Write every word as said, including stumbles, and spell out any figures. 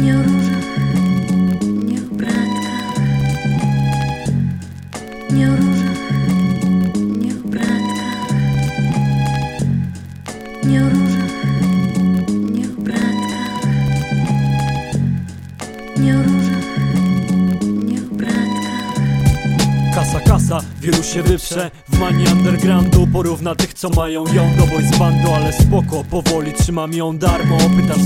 Nie o różach, nie o bratkach. Nie o różach, nie o bratkach. Nie o różach, nie o bratkach. Nie o różach, nie o bratkach. Kasa, kasa, wielu się wyprze w manii undergroundu. Porówna tych, co mają ją do boys bandu. Ale spoko, powoli trzymam ją darmo. Pytasz